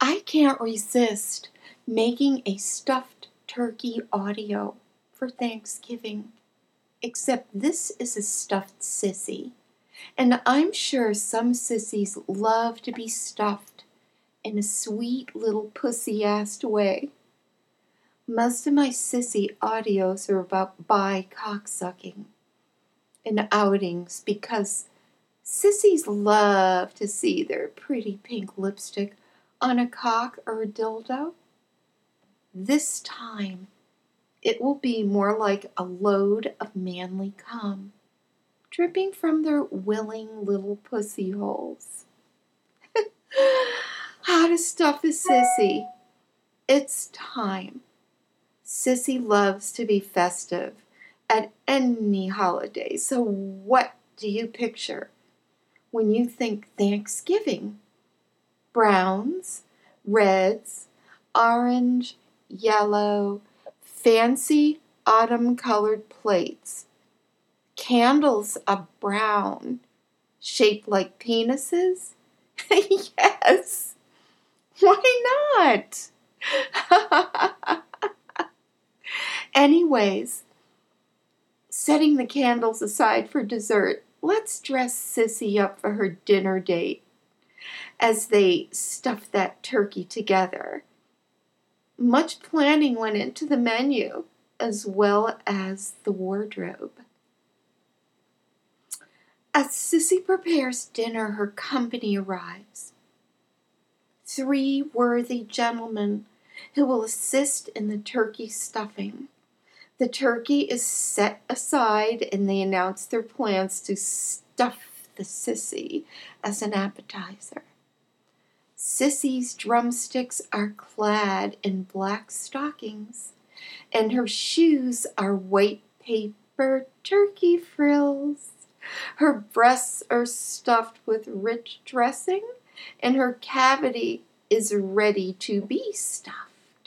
I can't resist making a stuffed turkey audio for Thanksgiving, except this is a stuffed sissy, and I'm sure some sissies love to be stuffed in a sweet little pussy-assed way. Most of my sissy audios are about bi-cocksucking and outings because sissies love to see their pretty pink lipstick on a cock or a dildo. This time, it will be more like a load of manly cum, dripping from their willing little pussy holes. How to stuff a sissy. It's time. Sissy loves to be festive at any holiday, so what do you picture when you think Thanksgiving? Browns, reds, orange, yellow, fancy autumn-colored plates, candles of brown, shaped like penises? Yes, why not? Anyways, setting the candles aside for dessert, let's dress Sissy up for her dinner date as they stuff that turkey together. Much planning went into the menu, as well as the wardrobe. As Sissy prepares dinner, her company arrives. 3 worthy gentlemen who will assist in the turkey stuffing. The turkey is set aside and they announce their plans to stuff the sissy as an appetizer. Sissy's drumsticks are clad in black stockings, and her shoes are white paper turkey frills. Her breasts are stuffed with rich dressing, and her cavity is ready to be stuffed.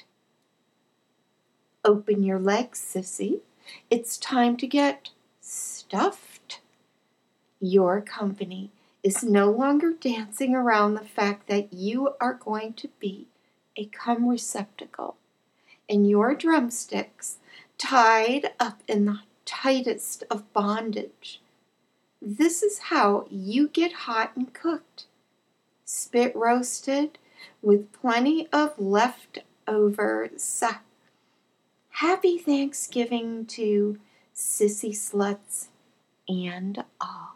Open your legs, sissy. It's time to get stuffed. Your company is no longer dancing around the fact that you are going to be a cum receptacle and your drumsticks tied up in the tightest of bondage. This is how you get hot and cooked. Spit roasted with plenty of leftover sack. Happy Thanksgiving to sissy sluts and all.